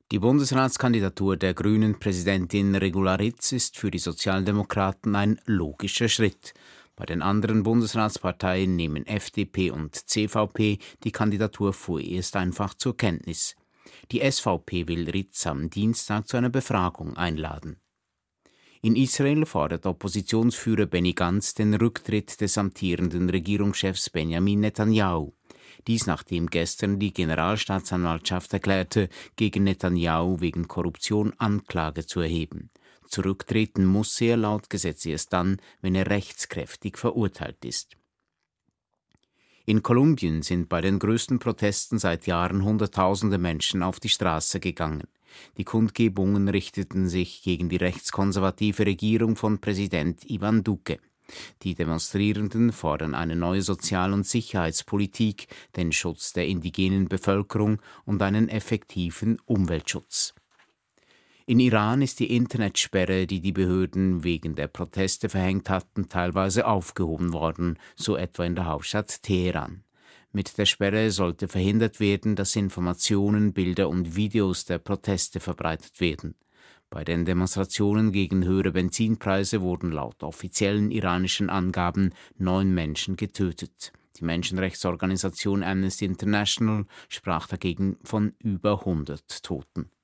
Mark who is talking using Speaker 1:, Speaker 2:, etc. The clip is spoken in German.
Speaker 1: Die Bundesratskandidatur der grünen Präsidentin Regularitz ist für die Sozialdemokraten ein logischer Schritt. Bei den anderen Bundesratsparteien nehmen FDP und CVP die Kandidatur vorerst einfach zur Kenntnis. Die SVP will Ritz am Dienstag zu einer Befragung einladen. In Israel fordert Oppositionsführer Benny Gantz den Rücktritt des amtierenden Regierungschefs Benjamin Netanyahu. Dies nachdem gestern die Generalstaatsanwaltschaft erklärte, gegen Netanyahu wegen Korruption Anklage zu erheben. Zurücktreten muss er laut Gesetz erst dann, wenn er rechtskräftig verurteilt ist. In Kolumbien sind bei den größten Protesten seit Jahren Hunderttausende Menschen auf die Straße gegangen. Die Kundgebungen richteten sich gegen die rechtskonservative Regierung von Präsident Iván Duque. Die Demonstrierenden fordern eine neue Sozial- und Sicherheitspolitik, den Schutz der indigenen Bevölkerung und einen effektiven Umweltschutz. In Iran ist die Internetsperre, die die Behörden wegen der Proteste verhängt hatten, teilweise aufgehoben worden, so etwa in der Hauptstadt Teheran. Mit der Sperre sollte verhindert werden, dass Informationen, Bilder und Videos der Proteste verbreitet werden. Bei den Demonstrationen gegen höhere Benzinpreise wurden laut offiziellen iranischen Angaben 9 Menschen getötet. Die Menschenrechtsorganisation Amnesty International sprach dagegen von über 100 Toten.